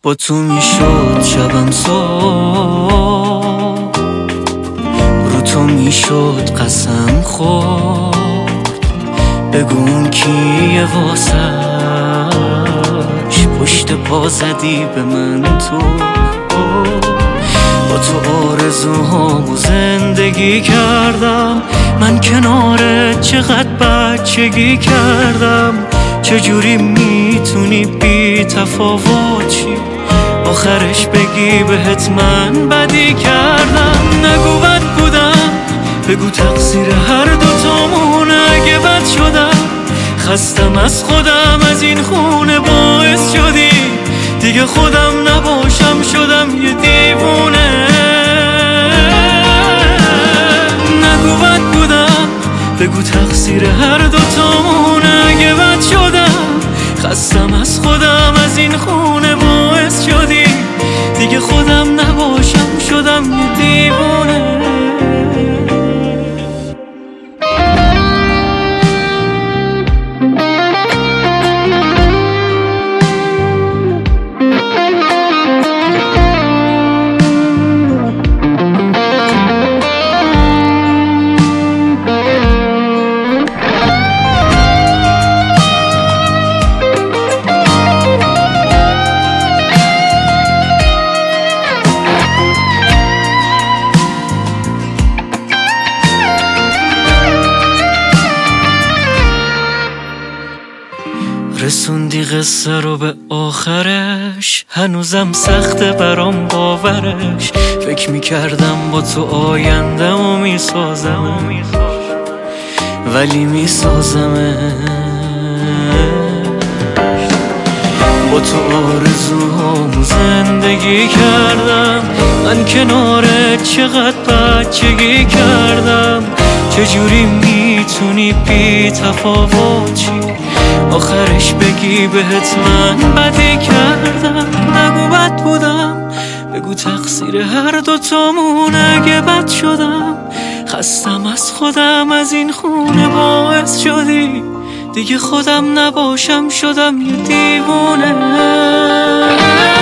با تو میشد شبم صبح، رو تو میشد قسم خورد. بگو اون کیه واسش پشت پا زدی به من تو. با تو آرزوهامو زندگی کردم، من کنارت چقدر بچگی کردم. چجوری میتونی بی تفاوتی آخرش بگی بهت من بدی کردم؟ نگو بد بودم، بگو تقصیر هر دوتامونه. اگه بد شدم خستم از خودم، از این خونه باعث شدی دیگه خودم نباشم، شدم یه دیوونه. نگو بد بودم، بگو تقصیر هر دوتامونه. اگه بد شدم خستم از خودم، از این خونه باعث شدی دیگه خودم نباشم، شدم یه دیوونه. رسوندی قصه رو به آخرش، هنوزم سخته برام باورش. فکر میکردم با تو آیندم و میسازم، ولی میسازمش. با تو آرزوهامو زندگی کردم، من کنارت چقدر بچگی کردم. چجوری میتونی بی تفاوتی آخرش بگی بهت من بدی کردم؟ نگو بد بودم، بگو تقصیر هر دوتامونه. اگه بد شدم خستم از خودم، از این خونه باعث شدی دیگه خودم نباشم، شدم یه دیوونه.